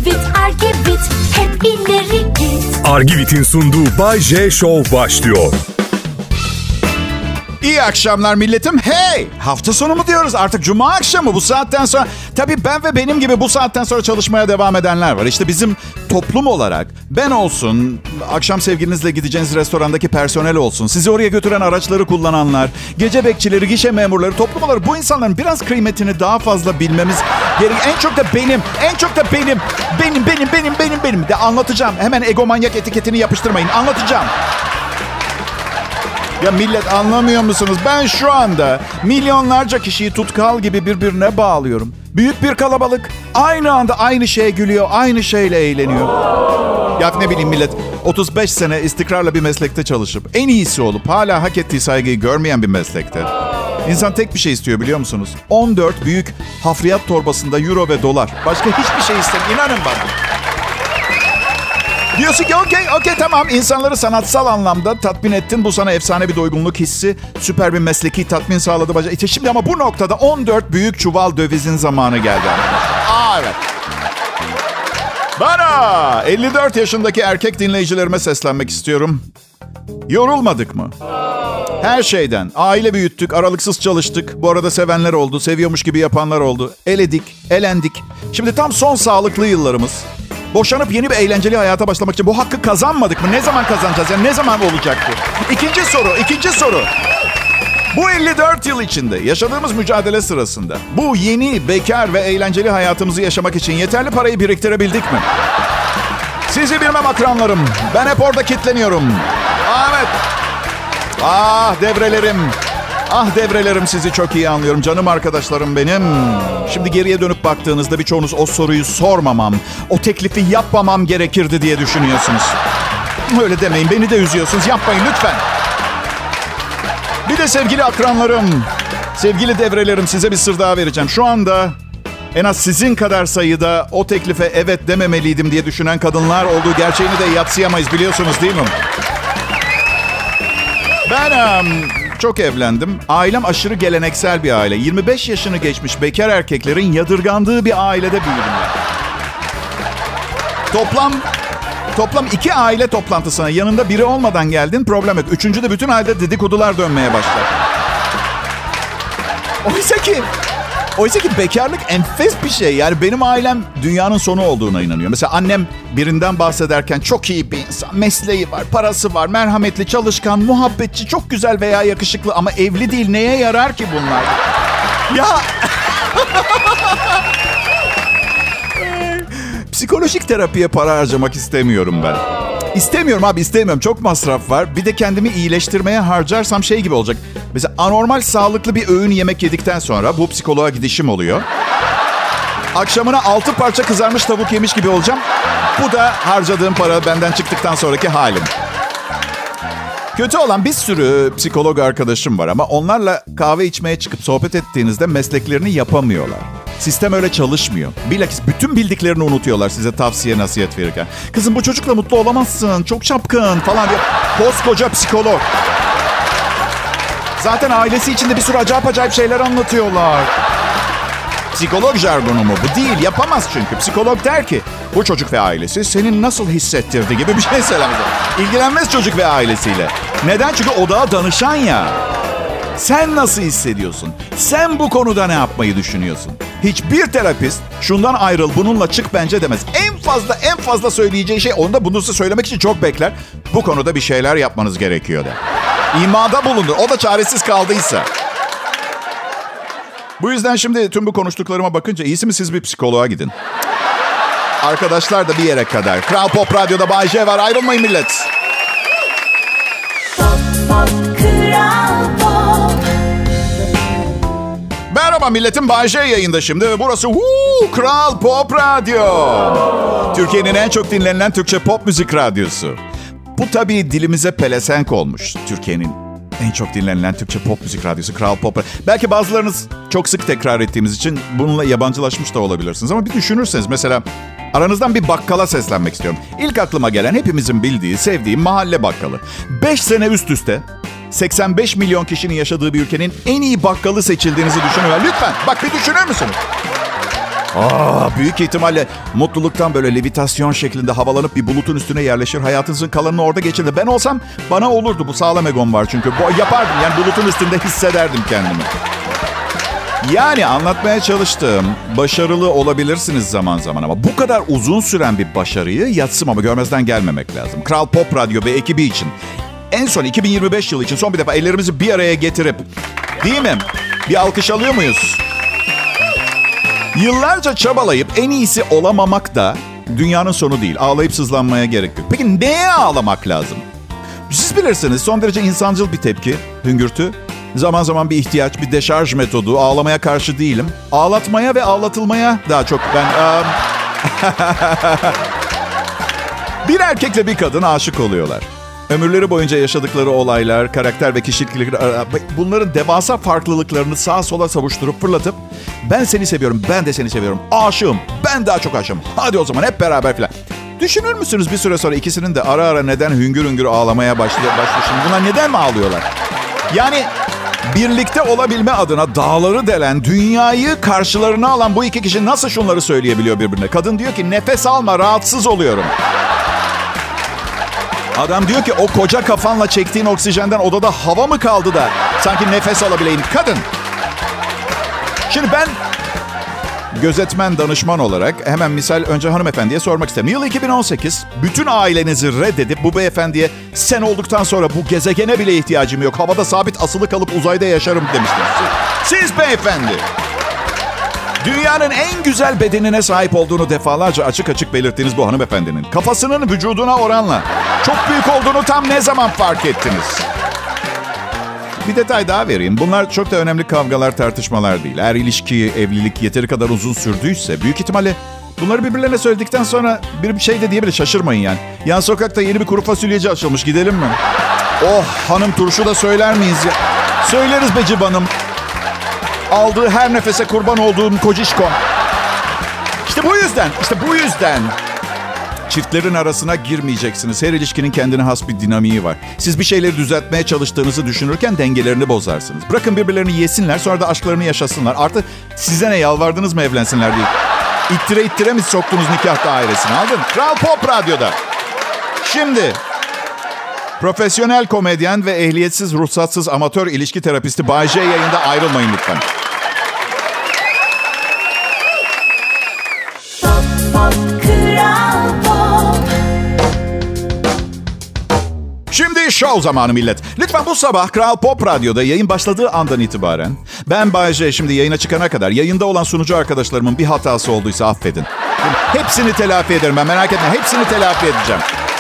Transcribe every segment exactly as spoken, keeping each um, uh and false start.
Argivit, Argivit, hep ileri git. Argivit'in sunduğu Bay J Show başlıyor. İyi akşamlar milletim. Hey! Hafta sonu mu diyoruz? Artık cuma akşamı bu saatten sonra. Tabii ben ve benim gibi bu saatten sonra çalışmaya devam edenler var. İşte bizim toplum olarak ben olsun, akşam sevgilinizle gideceğiniz restorandaki personel olsun, sizi oraya götüren araçları kullananlar, gece bekçileri, gişe memurları, toplum olarak bu insanların biraz kıymetini daha fazla bilmemiz gerek. En çok da benim, en çok da benim, benim, benim, benim, benim, benim de anlatacağım. Hemen egomanyak etiketini yapıştırmayın. Anlatacağım. Ya millet anlamıyor musunuz? Ben şu anda milyonlarca kişiyi tutkal gibi birbirine bağlıyorum. Büyük bir kalabalık aynı anda aynı şeye gülüyor, aynı şeyle eğleniyor. Ya ne bileyim millet otuz beş sene istikrarla bir meslekte çalışıp en iyisi olup hala hak ettiği saygıyı görmeyen bir meslekte. İnsan tek bir şey istiyor biliyor musunuz? on dört büyük hafriyat torbasında euro ve dolar. Başka hiçbir şey istemiyor. İnanın bana. Diyorsun ki okey, okey tamam. İnsanları sanatsal anlamda tatmin ettin. Bu sana efsane bir doygunluk hissi. Süper bir mesleki tatmin sağladı. İşte şimdi ama bu noktada on dört büyük çuval dövizin zamanı geldi. Aa evet. Bana elli dört yaşındaki erkek dinleyicilerime seslenmek istiyorum. Yorulmadık mı? Her şeyden. Aile büyüttük, aralıksız çalıştık. Bu arada sevenler oldu, seviyormuş gibi yapanlar oldu. Eledik, elendik. Şimdi tam son sağlıklı yıllarımız. Boşanıp yeni bir eğlenceli hayata başlamak için bu hakkı kazanmadık mı? Ne zaman kazanacağız? Yani ne zaman olacak bu? İkinci soru, ikinci soru. Bu elli dört yıl içinde yaşadığımız mücadele sırasında bu yeni, bekar ve eğlenceli hayatımızı yaşamak için yeterli parayı biriktirebildik mi? Sizi bilmem akranlarım. Ben hep orada kilitleniyorum. Ahmet. Ah devrelerim. Ah devrelerim sizi çok iyi anlıyorum. Canım arkadaşlarım benim. Şimdi geriye dönüp baktığınızda birçoğunuz o soruyu sormamam, o teklifi yapmamam gerekirdi diye düşünüyorsunuz. Öyle demeyin, beni de üzüyorsunuz. Yapmayın lütfen. Bir de sevgili akranlarım, sevgili devrelerim size bir sır daha vereceğim. Şu anda en az sizin kadar sayıda o teklife evet dememeliydim diye düşünen kadınlar olduğu gerçeğini de yadsıyamayız biliyorsunuz değil mi? Ben... Um, Çok evlendim. Ailem aşırı geleneksel bir aile. yirmi beş yaşını geçmiş bekar erkeklerin yadırgandığı bir ailede büyüdüm ben. Toplam toplam iki aile toplantısına yanında biri olmadan geldin, problem yok. Üçüncüde bütün ailede dedikodular dönmeye başlar. Oysa ki Oysa ki bekarlık enfes bir şey. Yani benim ailem dünyanın sonu olduğuna inanıyor. Mesela annem birinden bahsederken çok iyi bir insan. Mesleği var, parası var, merhametli, çalışkan, muhabbetçi, çok güzel veya yakışıklı ama evli değil. Neye yarar ki bunlar? Ya... Psikolojik terapiye para harcamak istemiyorum ben. İstemiyorum abi istemiyorum. Çok masraf var. Bir de kendimi iyileştirmeye harcarsam şey gibi olacak. Mesela anormal sağlıklı bir öğün yemek yedikten sonra bu psikoloğa gidişim oluyor. Akşamına altı parça kızarmış tavuk yemiş gibi olacağım. Bu da harcadığım para benden çıktıktan sonraki halim. Kötü olan bir sürü psikolog arkadaşım var ama onlarla kahve içmeye çıkıp sohbet ettiğinizde mesleklerini yapamıyorlar. Sistem öyle çalışmıyor. Bilakis bütün bildiklerini unutuyorlar size tavsiye nasihat verirken. Kızım bu çocukla mutlu olamazsın, çok çapkın falan diye. Koskoca psikolog. Zaten ailesi içinde bir sürü acayip acayip şeyler anlatıyorlar. Psikolog jargonu mu? Bu değil. Yapamaz çünkü. Psikolog der ki bu çocuk ve ailesi senin nasıl hissettirdi gibi bir şey söylemez. İlgilenmez çocuk ve ailesiyle. Neden? Çünkü odağa danışan ya. Sen nasıl hissediyorsun? Sen bu konuda ne yapmayı düşünüyorsun? Hiçbir terapist şundan ayrıl, bununla çık bence demez. En fazla en fazla söyleyeceği şey, onu da bunu size söylemek için çok bekler. Bu konuda bir şeyler yapmanız gerekiyor der. İmada bulunur. O da çaresiz kaldıysa. Bu yüzden şimdi tüm bu konuştuklarıma bakınca iyisi mi siz bir psikoloğa gidin. Arkadaşlar da bir yere kadar. Kral Pop Radyo'da Bay J var. Ayrılmayın millet. Pop, pop, Kral Pop. Merhaba milletim, Bay J yayında şimdi ve burası woo, Kral Pop Radyo. Türkiye'nin en çok dinlenilen Türkçe pop müzik radyosu. Bu tabii dilimize pelesenk olmuş. Türkiye'nin en çok dinlenilen Türkçe pop müzik radyosu Kral Pop. Belki bazılarınız çok sık tekrar ettiğimiz için bununla yabancılaşmış da olabilirsiniz. Ama bir düşünürseniz mesela aranızdan bir bakkala seslenmek istiyorum. İlk aklıma gelen hepimizin bildiği, sevdiği mahalle bakkalı. beş sene üst üste seksen beş milyon kişinin yaşadığı bir ülkenin en iyi bakkalı seçildiğinizi düşünün. Lütfen bak bir düşünür müsünüz? Aa, büyük ihtimalle mutluluktan böyle levitasyon şeklinde havalanıp bir bulutun üstüne yerleşir. Hayatınızın kalanını orada geçirir. Ben olsam bana olurdu. Bu sağlam egom var çünkü. Bu, yapardım yani, bulutun üstünde hissederdim kendimi. Yani anlatmaya çalıştığım, başarılı olabilirsiniz zaman zaman ama bu kadar uzun süren bir başarıyı yatsım ama görmezden gelmemek lazım. Kral Pop Radyo ve ekibi için en son iki bin yirmi beş yılı için son bir defa ellerimizi bir araya getirip, değil mi? Bir alkış alıyor muyuz? Yıllarca çabalayıp en iyisi olamamak da dünyanın sonu değil. Ağlayıp sızlanmaya gerek yok. Peki neye ağlamak lazım? Siz bilirsiniz, son derece insancıl bir tepki, hüngürtü. Zaman zaman bir ihtiyaç, bir deşarj metodu. Ağlamaya karşı değilim. Ağlatmaya ve ağlatılmaya daha çok ben... Um... bir erkekle bir kadın aşık oluyorlar. Ömürleri boyunca yaşadıkları olaylar, karakter ve kişilikleri... Bunların devasa farklılıklarını sağa sola savuşturup fırlatıp... Ben seni seviyorum, ben de seni seviyorum. Aşığım, ben daha çok aşığım. Hadi o zaman hep beraber falan. Düşünür müsünüz bir süre sonra ikisinin de ara ara neden hüngür hüngür ağlamaya başlıyor? Bunlar neden mi ağlıyorlar? Yani... Birlikte olabilme adına dağları delen, dünyayı karşılarına alan bu iki kişi nasıl şunları söyleyebiliyor birbirine? Kadın diyor ki nefes alma, rahatsız oluyorum. Adam diyor ki o koca kafanla çektiğin oksijenden odada hava mı kaldı da sanki nefes alabileyim? Kadın. Şimdi ben gözetmen, danışman olarak hemen misal önce hanımefendiye sormak isterim. Yıl iki bin on sekiz, bütün ailenizi reddedip bu beyefendiye sen olduktan sonra bu gezegene bile ihtiyacım yok, havada sabit asılı kalıp uzayda yaşarım demiştiniz. Siz beyefendi, dünyanın en güzel bedenine sahip olduğunu defalarca açık açık belirttiğiniz bu hanımefendinin kafasının vücuduna oranla çok büyük olduğunu tam ne zaman fark ettiniz? Bir detay daha vereyim. Bunlar çok da önemli kavgalar, tartışmalar değil. Eğer ilişki, evlilik yeteri kadar uzun sürdüyse büyük ihtimalle bunları birbirlerine söyledikten sonra bir şey de diyebilir. Şaşırmayın yani. Yan sokakta yeni bir kuru fasulyeci açılmış. Gidelim mi? Oh hanım, turşu da söyler miyiz ya? Söyleriz be cibanım. Aldığı her nefese kurban olduğum kocişkom. İşte bu yüzden, işte bu yüzden... Çiftlerin arasına girmeyeceksiniz. Her ilişkinin kendine has bir dinamiği var. Siz bir şeyleri düzeltmeye çalıştığınızı düşünürken dengelerini bozarsınız. Bırakın birbirlerini yesinler, sonra da aşklarını yaşasınlar. Artık size ne, yalvardınız mı evlensinler diye. İttire ittire mi soktunuz nikah dairesine, aldın? Kral Pop Radyo'da. Şimdi profesyonel komedyen ve ehliyetsiz, ruhsatsız amatör ilişki terapisti Bay J yayında, ayrılmayın lütfen. Şimdi show zamanı millet. Lütfen bu sabah Kral Pop Radyo'da yayın başladığı andan itibaren ben Bay J, şimdi yayına çıkana kadar yayında olan sunucu arkadaşlarımın bir hatası olduysa affedin. Hepsini telafi ederim ben, merak etme. Hepsini telafi edeceğim.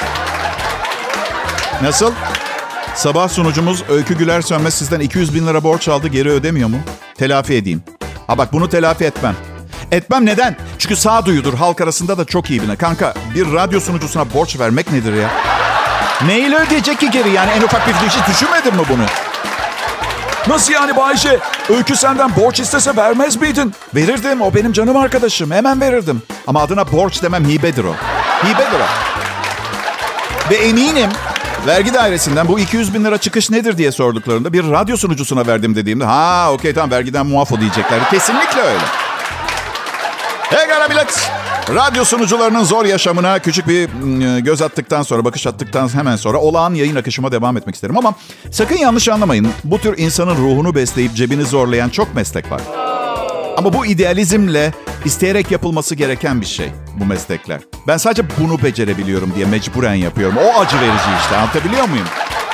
Nasıl? Sabah sunucumuz Öykü Güler Sönmez sizden iki yüz bin lira borç aldı, geri ödemiyor mu? Telafi edeyim. Ha bak, bunu telafi etmem. Etmem neden? Çünkü sağduyudur, halk arasında da çok iyi bilinir. Kanka, bir radyo sunucusuna borç vermek nedir ya? Neyle ödeyecek ki geri yani? En ufak bir şey düşünmedin mi bunu? Nasıl yani Bayşe? Öykü senden borç istese vermez miydin? Verirdim, o benim canım arkadaşım. Hemen verirdim. Ama adına borç demem, hibedir o. Hibedir o. Ve eminim vergi dairesinden bu iki yüz bin lira çıkış nedir diye sorduklarında bir radyo sunucusuna verdim dediğimde ha okey tamam vergiden muaf o diyecekler. Kesinlikle öyle. Hey kara millet. Radyo sunucularının zor yaşamına küçük bir göz attıktan sonra, bakış attıktan hemen sonra olağan yayın akışıma devam etmek isterim. Ama sakın yanlış anlamayın. Bu tür insanın ruhunu besleyip cebini zorlayan çok meslek var. Ama bu idealizmle isteyerek yapılması gereken bir şey bu meslekler. Ben sadece bunu becerebiliyorum diye mecburen yapıyorum. O acı verici işte, anlatabiliyor muyum?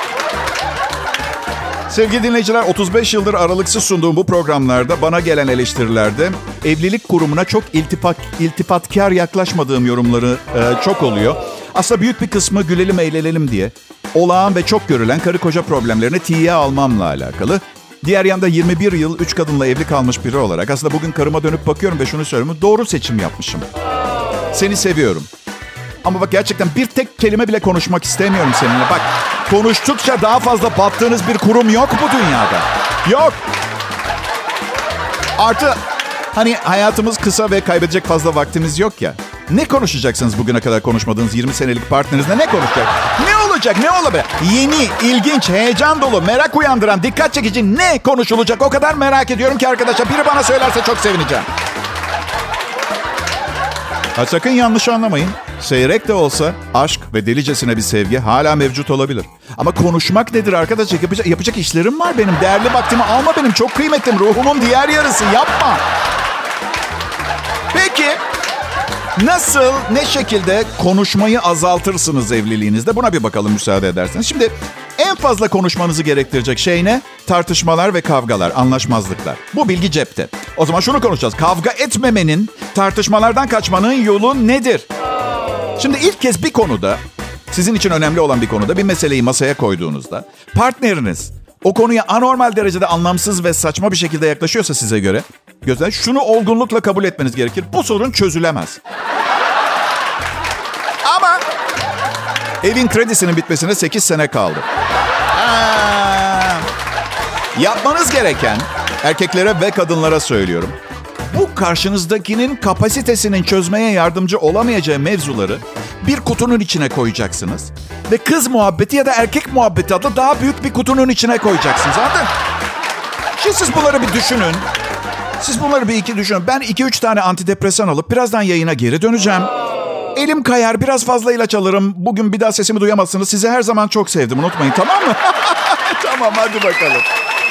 Sevgili dinleyiciler, otuz beş yıldır aralıksız sunduğum bu programlarda bana gelen eleştirilerde evlilik kurumuna çok iltifat, iltifatkar yaklaşmadığım yorumları e, çok oluyor. Aslında büyük bir kısmı gülelim eğlenelim diye olağan ve çok görülen karı koca problemlerini tiye almamla alakalı. Diğer yanda yirmi bir yıl üç kadınla evli kalmış biri olarak aslında bugün karıma dönüp bakıyorum ve şunu söylüyorum: doğru seçim yapmışım. Seni seviyorum. Ama bak gerçekten bir tek kelime bile konuşmak istemiyorum seninle. Bak konuştukça daha fazla battığınız bir kurum yok bu dünyada. Yok. Artı hani hayatımız kısa ve kaybedecek fazla vaktimiz yok ya. Ne konuşacaksınız bugüne kadar konuşmadığınız yirmi senelik partnerinizle, ne konuşacak? Ne olacak, ne olabilir? Yeni, ilginç, heyecan dolu, merak uyandıran, dikkat çekici ne konuşulacak? O kadar merak ediyorum ki arkadaşlar, biri bana söylerse çok sevineceğim. Ha, sakın yanlış anlamayın. Seyrek de olsa aşk ve delicesine bir sevgi hala mevcut olabilir. Ama konuşmak nedir arkadaş? Yapacak, yapacak işlerim var benim. Değerli vaktimi alma benim. Çok kıymetlim. Ruhumun diğer yarısı. Yapma. Peki nasıl, ne şekilde konuşmayı azaltırsınız evliliğinizde? Buna bir bakalım müsaade ederseniz. Şimdi en fazla konuşmanızı gerektirecek şey ne? Tartışmalar ve kavgalar, anlaşmazlıklar. Bu bilgi cepte. O zaman şunu konuşacağız. Kavga etmemenin, tartışmalardan kaçmanın yolu nedir? Şimdi ilk kez bir konuda, sizin için önemli olan bir konuda bir meseleyi masaya koyduğunuzda partneriniz o konuya anormal derecede anlamsız ve saçma bir şekilde yaklaşıyorsa size göre, gözler şunu olgunlukla kabul etmeniz gerekir. Bu sorun çözülemez. Ama evin kredisinin bitmesine sekiz sene kaldı. Aa, yapmanız gereken, erkeklere ve kadınlara söylüyorum, bu karşınızdakinin kapasitesinin çözmeye yardımcı olamayacağı mevzuları bir kutunun içine koyacaksınız. Ve kız muhabbeti ya da erkek muhabbeti adlı daha büyük bir kutunun içine koyacaksınız. Anladın? Şimdi siz bunları bir düşünün. Siz bunları bir iki düşünün. Ben iki üç tane antidepresan alıp birazdan yayına geri döneceğim. Elim kayar, biraz fazla ilaç alırım. Bugün bir daha sesimi duyamazsınız. Sizi her zaman çok sevdim. Unutmayın, tamam mı? Tamam, hadi bakalım.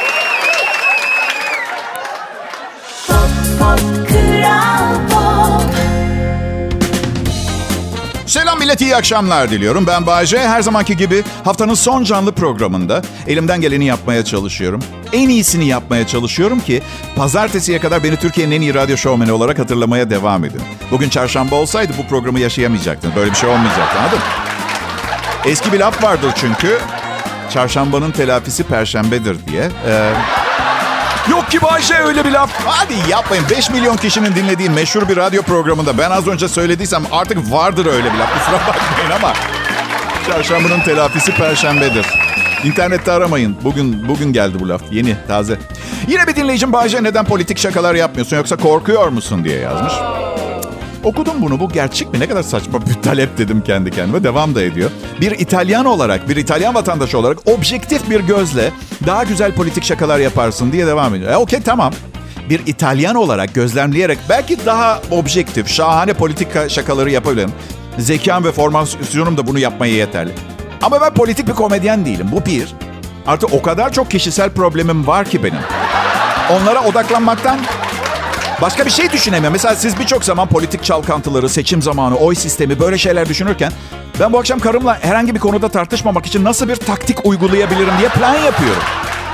Selam millet, iyi akşamlar diliyorum. Ben Bayce. Her zamanki gibi haftanın son canlı programında elimden geleni yapmaya çalışıyorum. En iyisini yapmaya çalışıyorum ki pazartesiye kadar beni Türkiye'nin en iyi radyo şovmeni olarak hatırlamaya devam edin. Bugün çarşamba olsaydı bu programı yaşayamayacaktın. Böyle bir şey olmayacaktı, anladın mı? Eski bir laf vardır çünkü. Çarşambanın telafisi perşembedir diye. Ee, yok ki Bayce, öyle bir laf. Hadi yapmayın. beş milyon kişinin dinlediği meşhur bir radyo programında ben az önce söylediysem artık vardır öyle bir laf. Kusura bakmayın ama çarşambanın telafisi perşembedir. İnternette aramayın. Bugün bugün geldi bu laf. Yeni, taze. Yine bir dinleyicim Bayce neden politik şakalar yapmıyorsun yoksa korkuyor musun diye yazmış. Okudum bunu. Bu gerçek mi? Ne kadar saçma bir talep dedim kendi kendime. Devam da ediyor. Bir İtalyan olarak, bir İtalyan vatandaşı olarak objektif bir gözle daha güzel politik şakalar yaparsın diye devam ediyor. E, Okey, tamam. Bir İtalyan olarak gözlemleyerek belki daha objektif, şahane politik şakaları yapabilirim. Zekam ve formasyonum da bunu yapmaya yeterli. Ama ben politik bir komedyen değilim. Bu bir. Artı o kadar çok kişisel problemim var ki benim. Onlara odaklanmaktan başka bir şey düşünemiyorum. Mesela siz birçok zaman politik çalkantıları, seçim zamanı, oy sistemi, böyle şeyler düşünürken ben bu akşam karımla herhangi bir konuda tartışmamak için nasıl bir taktik uygulayabilirim diye plan yapıyorum.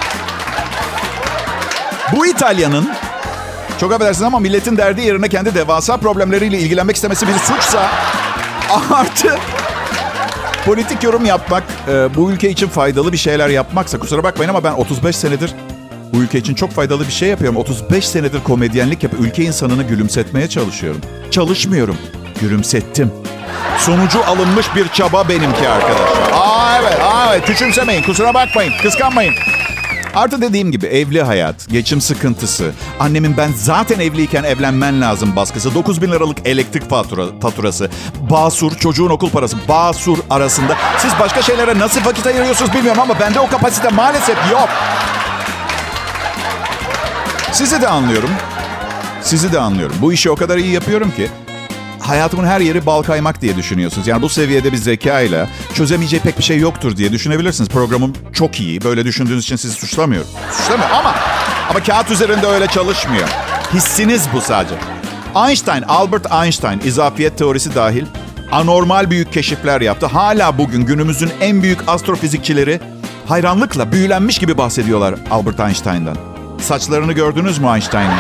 Bu İtalyanın, çok affedersiniz ama milletin derdi yerine kendi devasa problemleriyle ilgilenmek istemesi bir suçsa, artı politik yorum yapmak, bu ülke için faydalı bir şeyler yapmaksa, kusura bakmayın ama ben otuz beş senedir bu ülke için çok faydalı bir şey yapıyorum. otuz beş senedir komedyenlik yapıp ülke insanını gülümsetmeye çalışıyorum. Çalışmıyorum, gülümsettim. Sonucu alınmış bir çaba benimki arkadaşlar. Aa evet, aa evet. Küçümsemeyin, kusura bakmayın, kıskanmayın. Artı dediğim gibi evli hayat, geçim sıkıntısı, annemin ben zaten evliyken evlenmen lazım baskısı, dokuz bin liralık elektrik fatura, faturası, basur, çocuğun okul parası, basur arasında. Siz başka şeylere nasıl vakit ayırıyorsunuz bilmiyorum ama bende o kapasite maalesef yok. Sizi de anlıyorum. Sizi de anlıyorum. Bu işi o kadar iyi yapıyorum ki hayatımın her yeri bal kaymak diye düşünüyorsunuz. Yani bu seviyede bir zekayla çözemeyeceği pek bir şey yoktur diye düşünebilirsiniz. Programım çok iyi. Böyle düşündüğünüz için sizi suçlamıyorum. Suçlamıyorum ama ama kağıt üzerinde öyle çalışmıyor. Hissiniz bu sadece. Einstein, Albert Einstein, izafiyet teorisi dahil anormal büyük keşifler yaptı. Hala bugün günümüzün en büyük astrofizikçileri hayranlıkla büyülenmiş gibi bahsediyorlar Albert Einstein'dan. Saçlarını gördünüz mü Einstein'ın?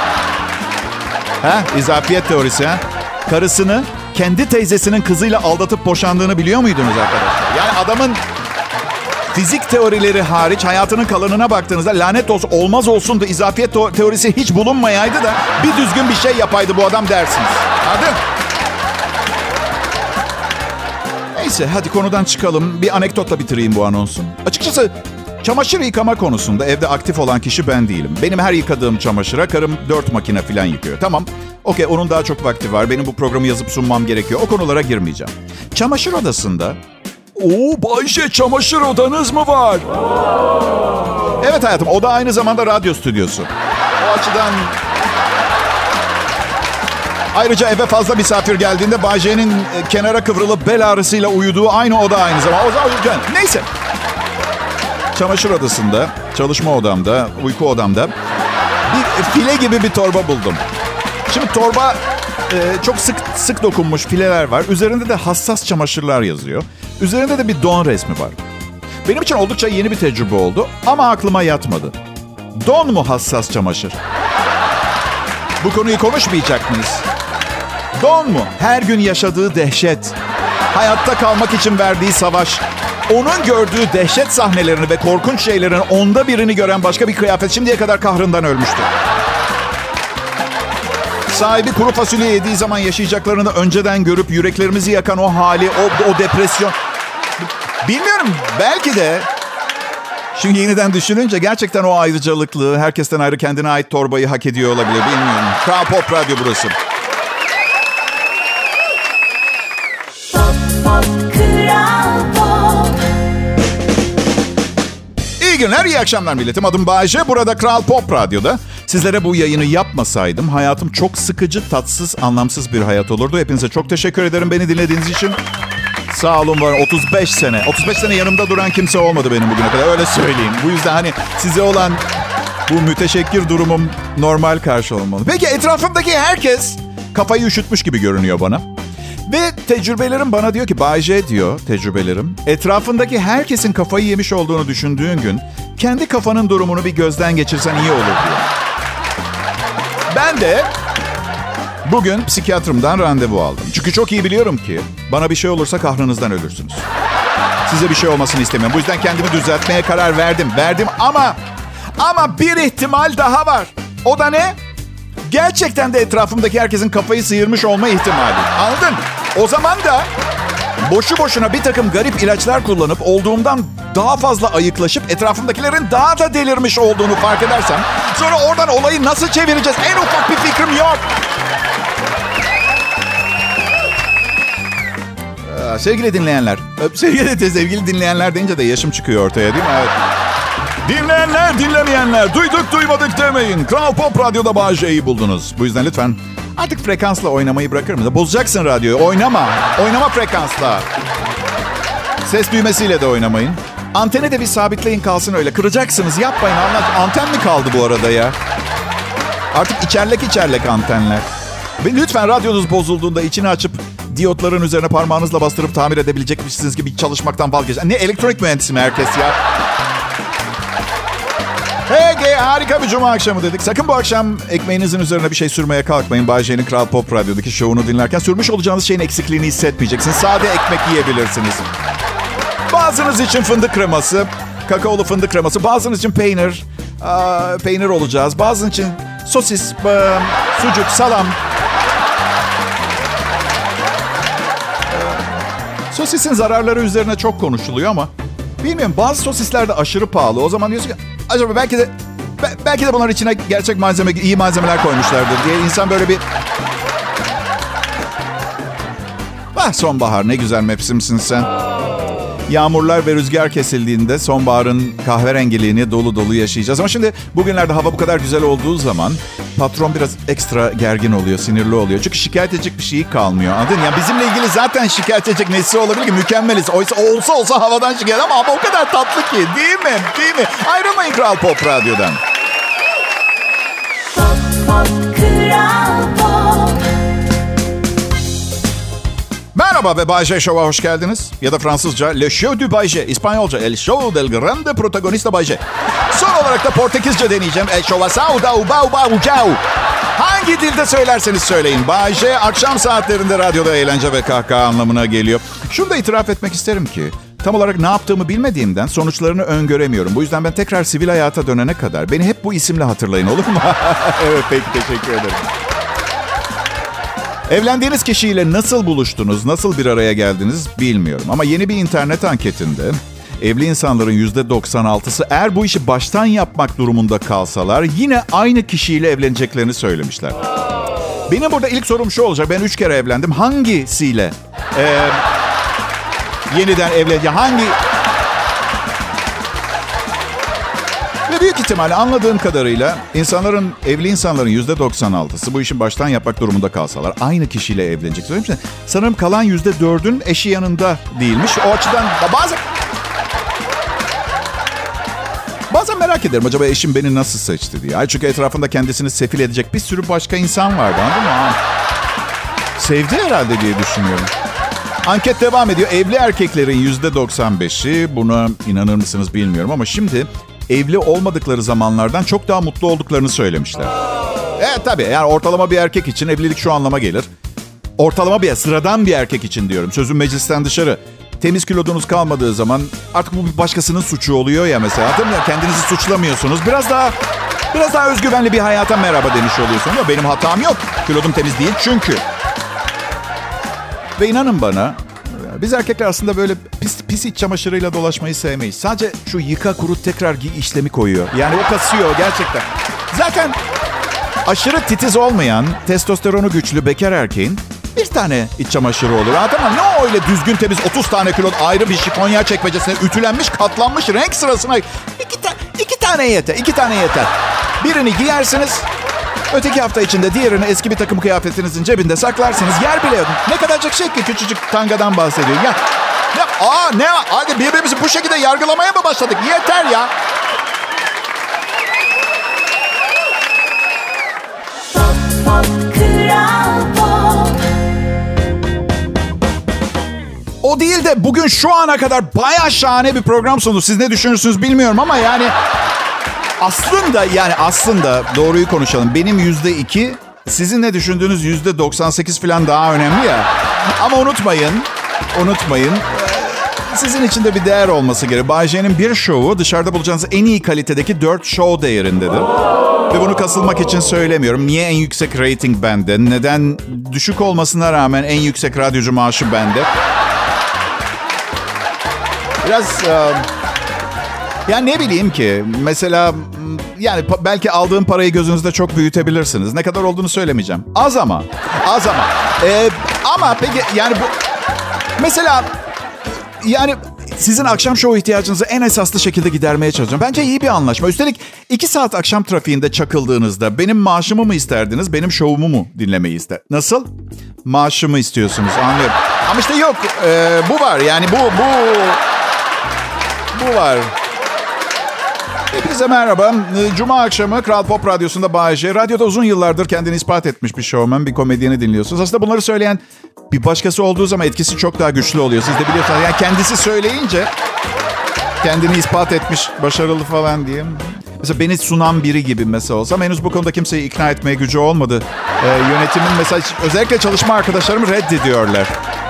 Ha, izafiyet teorisi ha. Karısını kendi teyzesinin kızıyla aldatıp boşandığını biliyor muydunuz arkadaşlar? Yani adamın fizik teorileri hariç hayatının kalanına baktığınızda lanet olsun, olmaz olsun da izafiyet teorisi hiç bulunmayaydı da bir düzgün bir şey yapaydı bu adam dersiniz. Anladın? Neyse hadi konudan çıkalım. Bir anekdotla bitireyim bu anonsu. Açıkçası çamaşır yıkama konusunda evde aktif olan kişi ben değilim. Benim her yıkadığım çamaşıra karım dört makine falan yıkıyor. Tamam, okey, onun daha çok vakti var. Benim bu programı yazıp sunmam gerekiyor. O konulara girmeyeceğim. Çamaşır odasında... Oo Bayşe, çamaşır odanız mı var? Evet hayatım, o da aynı zamanda radyo stüdyosu. O açıdan... Ayrıca eve fazla misafir geldiğinde Bay J'nin e, kenara kıvrılıp bel ağrısıyla uyuduğu aynı oda aynı zamanda. O zaman neyse. Çamaşır odasında, çalışma odamda, uyku odamda bir file gibi bir torba buldum. Şimdi torba e, çok sık sık dokunmuş fileler var. Üzerinde de hassas çamaşırlar yazıyor. Üzerinde de bir don resmi var. Benim için oldukça yeni bir tecrübe oldu ama aklıma yatmadı. Don mu hassas çamaşır? Bu konuyu konuşmayacak mıyız? Don mu? Her gün yaşadığı dehşet, hayatta kalmak için verdiği savaş, onun gördüğü dehşet sahnelerini ve korkunç şeylerin onda birini gören başka bir kıyafet şimdiye kadar kahrından ölmüştü. Sahibi kuru fasulye yediği zaman yaşayacaklarını önceden görüp yüreklerimizi yakan o hali, o, o depresyon. Bilmiyorum, belki de şimdi yeniden düşününce gerçekten o ayrıcalıklı, herkesten ayrı kendine ait torbayı hak ediyor olabilir. Bilmiyorum. Kral Pop Radyo burası. Pop, pop, Kral Pop. İyi günler, iyi akşamlar milletim. Adım Bayece. Burada Kral Pop Radyo'da. Sizlere bu yayını yapmasaydım hayatım çok sıkıcı, tatsız, anlamsız bir hayat olurdu. Hepinize çok teşekkür ederim beni dinlediğiniz için. Sağ olun var. otuz beş sene. otuz beş sene yanımda duran kimse olmadı benim bugüne kadar. Öyle söyleyeyim. Bu yüzden hani size olan bu müteşekkir durumum normal karşılanmalı. Peki etrafımdaki herkes kafayı üşütmüş gibi görünüyor bana. Ve tecrübelerim bana diyor ki Bay J diyor tecrübelerim. Etrafındaki herkesin kafayı yemiş olduğunu düşündüğün gün kendi kafanın durumunu bir gözden geçirsen iyi olur diyor. Ben de bugün psikiyatrımdan randevu aldım. Çünkü çok iyi biliyorum ki bana bir şey olursa kahrınızdan ölürsünüz. Size bir şey olmasını istemiyorum. Bu yüzden kendimi düzeltmeye karar verdim. Verdim ama ama bir ihtimal daha var. O da ne? Gerçekten de etrafımdaki herkesin kafayı sıyırmış olma ihtimali. Anladın? O zaman da boşu boşuna bir takım garip ilaçlar kullanıp olduğumdan daha fazla ayıklaşıp etrafımdakilerin daha da delirmiş olduğunu fark edersem sonra oradan olayı nasıl çevireceğiz? En ufak bir fikrim yok. Ee, sevgili dinleyenler, sevgili sevgili dinleyenler deyince de yaşım çıkıyor ortaya değil mi? Evet. Dinleyenler, dinlemeyenler, duyduk duymadık demeyin. Kral Pop Radyo'da Bay J'yi buldunuz. Bu yüzden lütfen artık frekansla oynamayı bırakır mısın? Bozacaksın radyoyu. Oynama. Oynama frekansla. Ses düğmesiyle de oynamayın. Anteni de bir sabitleyin kalsın öyle. Kıracaksınız. Yapmayın. Anlat. Anten mi kaldı bu arada ya? Artık içerlek içerlek antenler. Ve lütfen radyonuz bozulduğunda içini açıp diyotların üzerine parmağınızla bastırıp tamir edebilecekmişsiniz gibi çalışmaktan vazgeçin. Ne elektronik mühendisi mi herkes ya? Hey, harika bir cuma akşamı dedik. Sakın bu akşam ekmeğinizin üzerine bir şey sürmeye kalkmayın. Bay J'nin Kral Pop Radyo'daki şovunu dinlerken sürmüş olacağınız şeyin eksikliğini hissetmeyeceksiniz. Sade ekmek yiyebilirsiniz. Bazınız için fındık kreması, kakaolu fındık kreması. Bazınız için peynir, aa, peynir olacağız. Bazınız için sosis, aa, sucuk, salam. Sosisin zararları üzerine çok konuşuluyor ama bilmiyorum, bazı sosisler de aşırı pahalı. O zaman diyorsun ki acaba belki de belki de bunlar içine gerçek malzeme, iyi malzemeler koymuşlardır diye insan böyle bir... Ah, sonbahar ne güzel mevsimsin sen. Yağmurlar ve rüzgar kesildiğinde sonbaharın kahverengiliğini dolu dolu yaşayacağız. Ama şimdi bugünlerde hava bu kadar güzel olduğu zaman patron biraz ekstra gergin oluyor, sinirli oluyor. Çünkü şikayet edecek bir şey kalmıyor. Anladın mı? Yani bizimle ilgili zaten şikayet edecek nesi olabilir ki? Mükemmeliz. Oysa olsa olsa havadan şikayet ama, ama o kadar tatlı ki. Değil mi? Değil mi? Ayrılmayın Kral Pop Radyo'dan. Pop, pop, Kral Pop. Merhaba ve Bay J Show'a hoş geldiniz. Ya da Fransızca Le Show du Bay J, İspanyolca El Show del Grande Protagonista Bay J. Son olarak da Portekizce deneyeceğim. El Show Asao da Ubau Bau Jau. Hangi dilde söylerseniz söyleyin. Bay J akşam saatlerinde radyoda eğlence ve kahkaha anlamına geliyor. Şunu da itiraf etmek isterim ki tam olarak ne yaptığımı bilmediğimden sonuçlarını öngöremiyorum. Bu yüzden ben tekrar sivil hayata dönene kadar beni hep bu isimle hatırlayın, olur mu? Evet, peki, teşekkür ederim. Evlendiğiniz kişiyle nasıl buluştunuz, nasıl bir araya geldiniz bilmiyorum. Ama yeni bir internet anketinde evli insanların yüzde doksan altısı eğer bu işi baştan yapmak durumunda kalsalar yine aynı kişiyle evleneceklerini söylemişler. Benim burada ilk sorum şu olacak. Ben üç kere evlendim. Hangisiyle ee, yeniden evleneceğim? Hangi... Ve büyük ihtimalle anladığım kadarıyla insanların, evli insanların yüzde doksan altısı bu işin baştan yapmak durumunda kalsalar aynı kişiyle evlenecek. Söyleyeyim mi? Sanırım kalan yüzde dördün eşi yanında değilmiş. O açıdan bazen... Bazen merak ederim acaba eşim beni nasıl seçti diye. Çünkü etrafında kendisini sefil edecek bir sürü başka insan vardı, anladın mı? Sevdi herhalde diye düşünüyorum. Anket devam ediyor. Evli erkeklerin yüzde doksan beşi, buna inanır mısınız bilmiyorum ama şimdi evli olmadıkları zamanlardan çok daha mutlu olduklarını söylemişler. Evet tabii, yani ortalama bir erkek için evlilik şu anlama gelir. Ortalama bir, sıradan bir erkek için diyorum. Sözüm meclisten dışarı. Temiz kilodunuz kalmadığı zaman artık bu bir başkasının suçu oluyor ya mesela. Değil mi? Kendinizi suçlamıyorsunuz. Biraz daha biraz daha özgüvenli bir hayata merhaba demiş oluyorsunuz. Ama benim hatam yok. Kilodum temiz değil çünkü. Ve inanın bana, biz erkekler aslında böyle pis, pis iç çamaşırıyla dolaşmayı sevmeyiz. Sadece şu yıka kurut tekrar giy işlemi koyuyor. Yani o kasıyor gerçekten. Zaten aşırı titiz olmayan, testosteronu güçlü bekar erkeğin bir tane iç çamaşırı olur. Ha, tamam, ne öyle düzgün temiz otuz tane kilo ayrı bir şifonyer çekmecesine ütülenmiş, katlanmış renk sırasına iki, ta- iki tane yeter. iki tane yeter. Birini giyersiniz. Öteki hafta içinde diğerini eski bir takım kıyafetinizin cebinde saklarsınız. Yer bile yok. Ne kadarcık şey ki, küçücük tangadan bahsediyor. Ya, ne, aa ne, hadi birbirimizi bu şekilde yargılamaya mı başladık? Yeter ya. Pop, pop, Kral Pop. O değil de bugün şu ana kadar bayağı şahane bir program sundu. Siz ne düşünürsünüz bilmiyorum ama yani... Aslında yani aslında doğruyu konuşalım. Benim yüzde iki, sizin ne düşündüğünüz yüzde doksan sekiz falan daha önemli ya. Ama unutmayın, unutmayın. Sizin için de bir değer olması gerekiyor. Bay J'nin bir şovu dışarıda bulacağınız en iyi kalitedeki dört show değerindedir. Ve bunu kasılmak için söylemiyorum. Niye en yüksek rating bende? Neden düşük olmasına rağmen en yüksek radyocu maaşı bende? Biraz... Uh... Ya ne bileyim ki, mesela yani belki aldığım parayı gözünüzde çok büyütebilirsiniz. Ne kadar olduğunu söylemeyeceğim. Az ama, az ama. Ee, ama peki yani bu... Mesela yani sizin akşam şovu ihtiyacınızı en esaslı şekilde gidermeye çalışacağım. Bence iyi bir anlaşma. Üstelik iki saat akşam trafiğinde çakıldığınızda benim maaşımı mı isterdiniz, benim şovumu mu dinlemeyi ister? Nasıl? Maaşımı istiyorsunuz, anlıyorum. Ama işte yok, e, bu var yani bu, bu, bu var. Hepinize merhaba. Cuma akşamı Kral Pop Radyosu'nda Bay J. Radyoda uzun yıllardır kendini ispat etmiş bir showman, bir komedyeni dinliyorsunuz. Aslında bunları söyleyen bir başkası olduğu zaman etkisi çok daha güçlü oluyor. Siz de biliyorsunuz. Yani kendisi söyleyince kendini ispat etmiş, başarılı falan diye. Mesela beni sunan biri gibi mesela olsam henüz bu konuda kimseyi ikna etmeye gücü olmadı. Ee, yönetimin mesela özellikle çalışma arkadaşlarım reddediyorlar.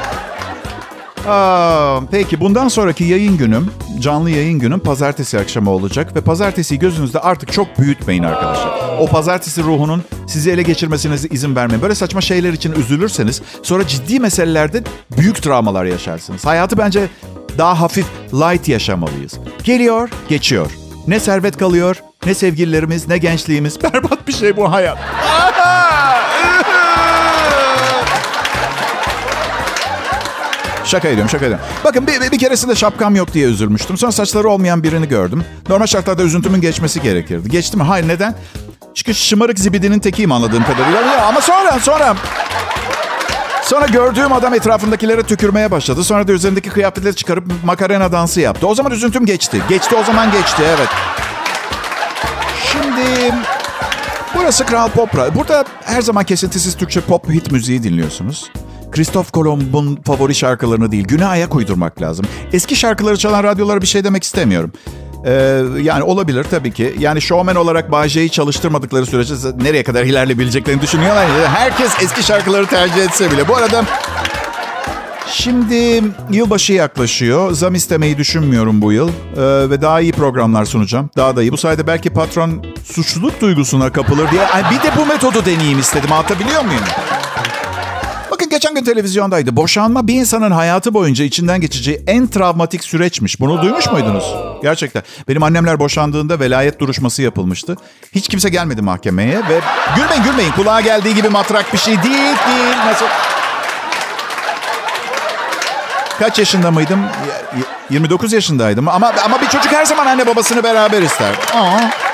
Aa, peki bundan sonraki yayın günüm, canlı yayın günüm pazartesi akşamı olacak. Ve pazartesiyi gözünüzde artık çok büyütmeyin arkadaşlar. O pazartesi ruhunun sizi ele geçirmesine izin vermeyin. Böyle saçma şeyler için üzülürseniz sonra ciddi meselelerde büyük travmalar yaşarsınız. Hayatı bence daha hafif, light yaşamalıyız. Geliyor, geçiyor. Ne servet kalıyor, ne sevgililerimiz, ne gençliğimiz. Berbat bir şey bu hayat. Şaka ediyorum, şaka ediyorum. Bakın bir, bir keresinde şapkam yok diye üzülmüştüm. Sonra saçları olmayan birini gördüm. Normal şartlarda üzüntümün geçmesi gerekirdi. Geçti mi? Hayır, neden? Çünkü şımarık zibidinin tekiyim anladığım kadarıyla. Ya, ama sonra, sonra... Sonra gördüğüm adam etrafındakilere tükürmeye başladı. Sonra da üzerindeki kıyafetleri çıkarıp makarena dansı yaptı. O zaman üzüntüm geçti. Geçti, o zaman geçti, evet. Şimdi... Burası Kral Pop. Burada her zaman kesintisiz Türkçe pop hit müziği dinliyorsunuz. Christoph Kolomb'un favori şarkılarını değil, güne ayak uydurmak lazım. Eski şarkıları çalan radyolara bir şey demek istemiyorum. Ee, yani olabilir tabii ki. Yani showman olarak Bay J'yi çalıştırmadıkları sürece nereye kadar ilerleyebileceklerini düşünüyorlar. Herkes eski şarkıları tercih etse bile. Bu arada şimdi yılbaşı yaklaşıyor. Zam istemeyi düşünmüyorum bu yıl. Ee, ve daha iyi programlar sunacağım. Daha da iyi. Bu sayede belki patron suçluluk duygusuna kapılır diye. Ay, bir de bu metodu deneyeyim istedim. Anlatabiliyor muyum? Bakın geçen gün televizyondaydı. Boşanma bir insanın hayatı boyunca içinden geçeceği en travmatik süreçmiş. Bunu duymuş muydunuz? Gerçekten. Benim annemler boşandığında velayet duruşması yapılmıştı. Hiç kimse gelmedi mahkemeye ve gülmeyin gülmeyin kulağa geldiği gibi matrak bir şey değil değil. Nasıl? Kaç yaşında mıydım? yirmi dokuz yaşındaydım ama ama bir çocuk her zaman anne babasını beraber ister. Aa.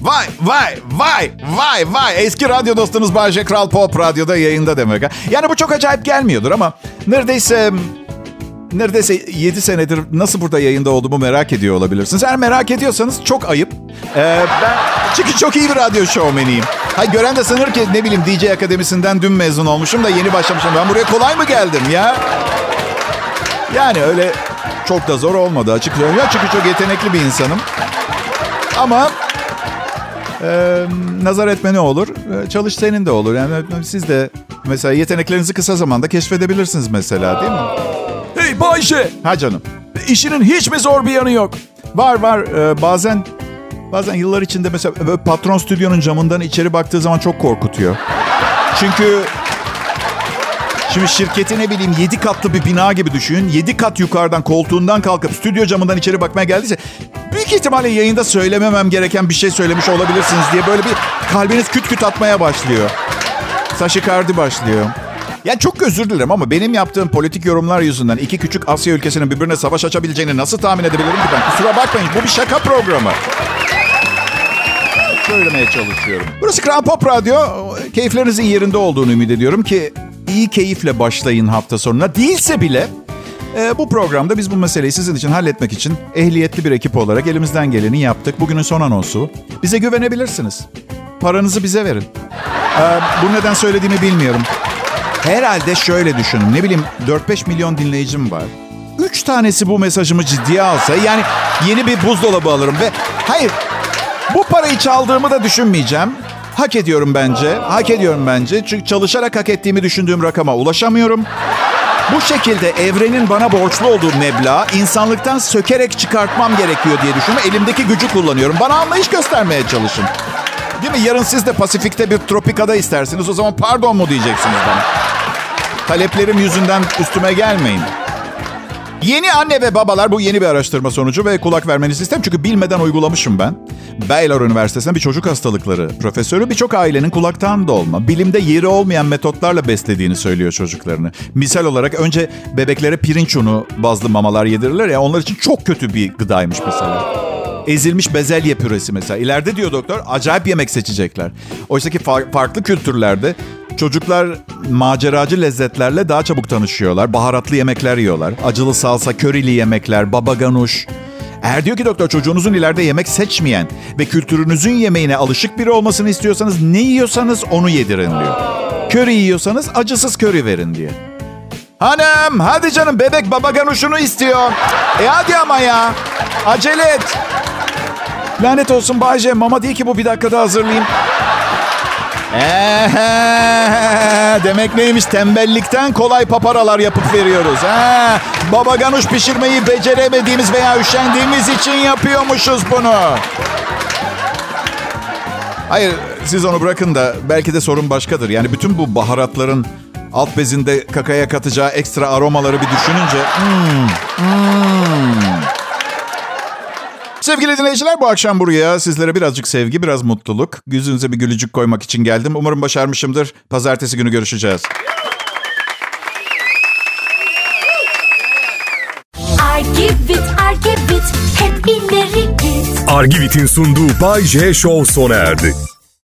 Vay vay vay vay vay. Eski radyo dostunuz Bay J. Kral Pop Radyo'da yayında demek. Yani bu çok acayip gelmiyordur ama neredeyse... Neredeyse yedi senedir nasıl burada yayında olduğumu merak ediyor olabilirsiniz. Eğer merak ediyorsanız çok ayıp. Ee, ben çünkü çok iyi bir radyo şovmeniyim. Hayır, gören de sanır ki ne bileyim D J Akademisi'nden dün mezun olmuşum da yeni başlamışım. Ben buraya kolay mı geldim ya? Yani öyle çok da zor olmadı açık söyleyeyim. Çünkü çok yetenekli bir insanım. Ama e, nazar etme ne olur? E, çalış senin de olur. Yani siz de mesela yeteneklerinizi kısa zamanda keşfedebilirsiniz mesela, değil mi? Hey Bayşe. Ha canım. İşinin hiç mi zor bir yanı yok? Var var. Ee, bazen bazen yıllar içinde mesela böyle patron stüdyonun camından içeri baktığı zaman çok korkutuyor. Çünkü şimdi şirketi ne bileyim yedi katlı bir bina gibi düşünün. Yedi kat yukarıdan koltuğundan kalkıp stüdyo camından içeri bakmaya geldiyse büyük ihtimalle yayında söylememem gereken bir şey söylemiş olabilirsiniz diye böyle bir kalbiniz küt küt atmaya başlıyor. Taşikardi başlıyor. Yani çok özür dilerim ama benim yaptığım politik yorumlar yüzünden iki küçük Asya ülkesinin birbirine savaş açabileceğini nasıl tahmin edebilirim ki ben? Kusura bakmayın, bu bir şaka programı. Söylemeye çalışıyorum. Burası Kral Pop Radyo. Keyiflerinizin yerinde olduğunu ümit ediyorum ki iyi keyifle başlayın hafta sonuna. Değilse bile e, bu programda biz bu meseleyi sizin için halletmek için ehliyetli bir ekip olarak elimizden geleni yaptık. Bugünün son anonsu. Bize güvenebilirsiniz. Paranızı bize verin. E, bu neden söylediğimi bilmiyorum. Herhalde şöyle düşünün. Ne bileyim dört beş milyon dinleyicim var. üç tanesi bu mesajımı ciddiye alsa yani yeni bir buzdolabı alırım ve hayır bu parayı çaldığımı da düşünmeyeceğim. Hak ediyorum bence. Hak ediyorum bence. Çünkü çalışarak hak ettiğimi düşündüğüm rakama ulaşamıyorum. Bu şekilde evrenin bana borçlu olduğu meblağı insanlıktan sökerek çıkartmam gerekiyor diye düşünüyorum. Elimdeki gücü kullanıyorum. Bana anlayış göstermeye çalışın. Değil mi? Yarın siz de Pasifik'te bir tropikada istersiniz. O zaman pardon mu diyeceksiniz bana? Taleplerim yüzünden üstüme gelmeyin. Yeni anne ve babalar, bu yeni bir araştırma sonucu ve kulak vermenizi isterim. Çünkü bilmeden uygulamışım ben. Baylor Üniversitesi'nde bir çocuk hastalıkları profesörü birçok ailenin kulaktan dolma, bilimde yeri olmayan metotlarla beslediğini söylüyor çocuklarını. Misal olarak önce bebeklere pirinç unu bazlı mamalar yedirirler ya, onlar için çok kötü bir gıdaymış mesela. Ezilmiş bezelye püresi mesela. İleride diyor doktor acayip yemek seçecekler. Oysa ki far- farklı kültürlerde çocuklar maceracı lezzetlerle daha çabuk tanışıyorlar. Baharatlı yemekler yiyorlar. Acılı salsa, körili yemekler, baba ganuş. Eğer diyor ki doktor çocuğunuzun ileride yemek seçmeyen ve kültürünüzün yemeğine alışık biri olmasını istiyorsanız ne yiyorsanız onu yedirin diyor. Köri yiyorsanız acısız köri verin diye. Hanım hadi canım bebek baba ganuşunu istiyor. E hadi ama ya. Acele et. Lanet olsun Bay J, mama değil ki bu, bir dakikada hazırlayayım. Eee, demek neymiş, tembellikten kolay paparalar yapıp veriyoruz. He, baba ganuş pişirmeyi beceremediğimiz veya üşendiğimiz için yapıyormuşuz bunu. Hayır siz onu bırakın da belki de sorun başkadır. Yani bütün bu baharatların alt bezinde kakaya katacağı ekstra aromaları bir düşününce... Hmm, hmm. Sevgili dinleyiciler, bu akşam buraya sizlere birazcık sevgi, biraz mutluluk, yüzünüze bir gülücük koymak için geldim. Umarım başarmışımdır. Pazartesi günü görüşeceğiz. Argivit, Argivit, hep ileri git. Argivit'in sunduğu Bay J Show sona erdi.